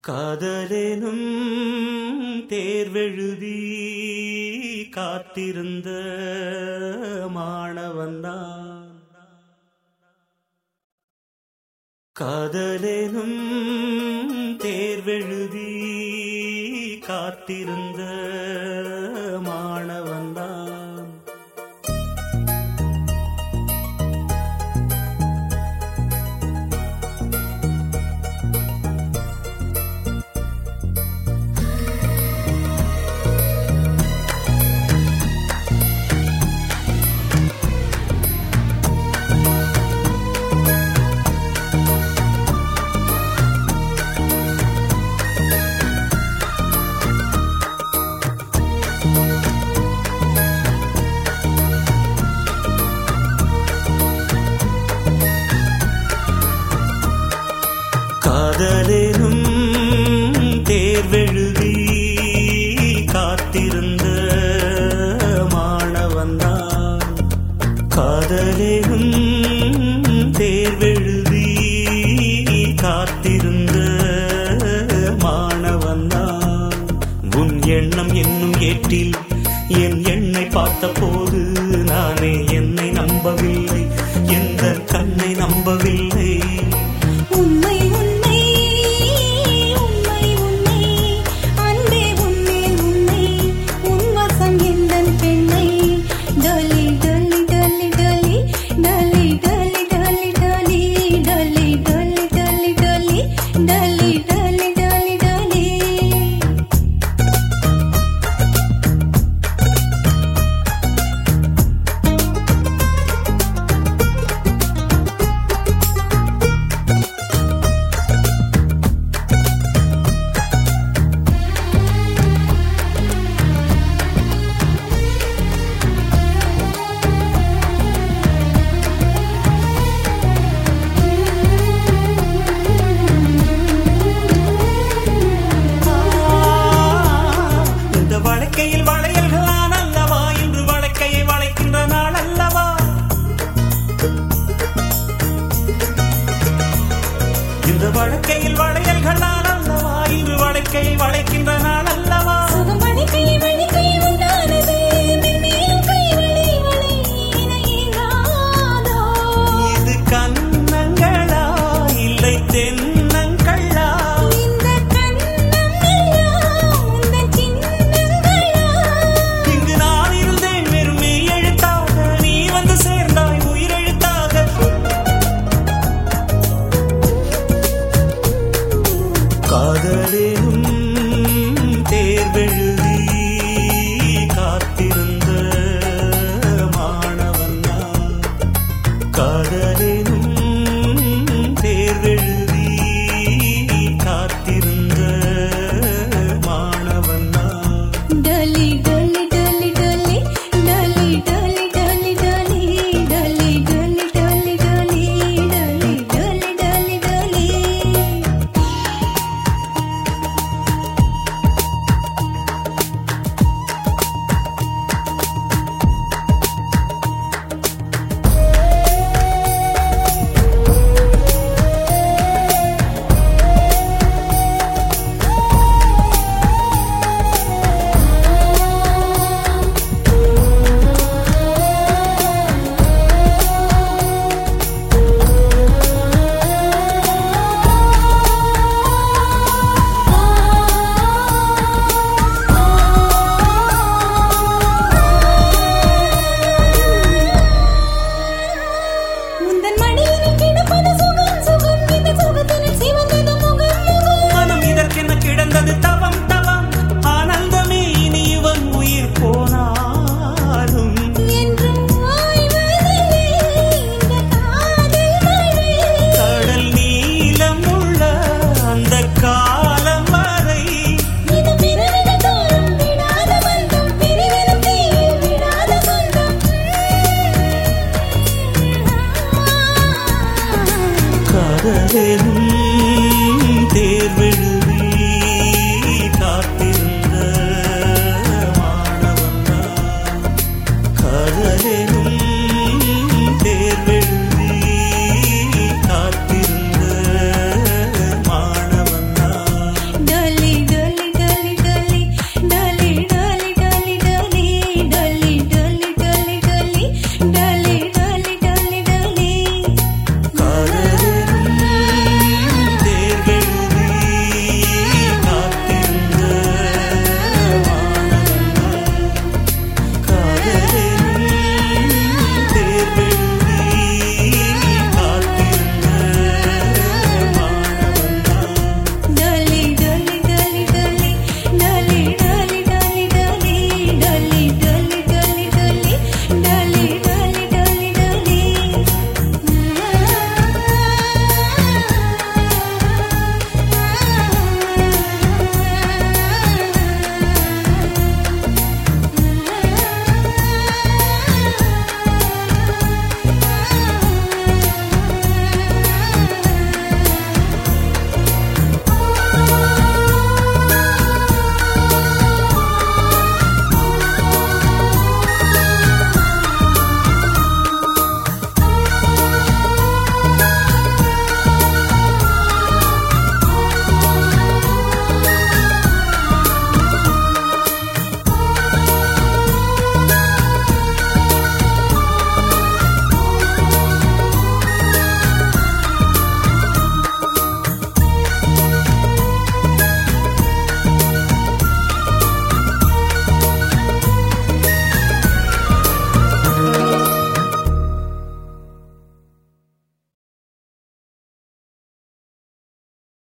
காதலேனும் தேர்வெழுதி காத்திருந்த மாணவன்தான். காதலேனும் தேர்வெழுதி காத்திருந்த மாணவன்தான். காதலேனும் தேர்வெழுதி காத்திருந்த மாணவன்தான். காதலேனும் தேர்வெழுதி காத்திருந்த மாணவன்தான். உன் எண்ணம் என்னும் ஏட்டில் என் எண்ணை பார்த்த போது நானே என்னை நம்பவில்லை, எந்த கண்ணை நம்பவில்லை. உண்மை உண்மை உண்மை உண்மை அன்பே உண்மை உண்மை உன்வசம் எந்தன் பெண்ணை டலி டலி டலி டலி டலி டலி டலி டலி டலி டலி டலி டலி டலி டலி டலி டலி. வழக்கையில் வளையல்கள் நான் அல்லவா, இன்று வழக்கையை வளைக்கின்ற நாள் அல்லவா. இந்த வழக்கையில் வளையல்கள் நான் அல்லவா, இன்று வழக்கையை வளைக்கின்ற நாள் அல்லவா. சுகம் வழிக்கை வழிக்கை உண்டானது மென்மேலும் கை வளை வளை என ஏங்காதோ. இது கண்ணங்களா இல்லை தென்னங்களா, இந்த கண்ணம் எல்லாம் உந்தன் சின்னங்களா. இங்கு நான் இருந்தேன் வெறும் மெய் எழுத்தாக, நீ வந்து சேர்ந்தாய் உயிரெழுத்தாக. காதலேனும்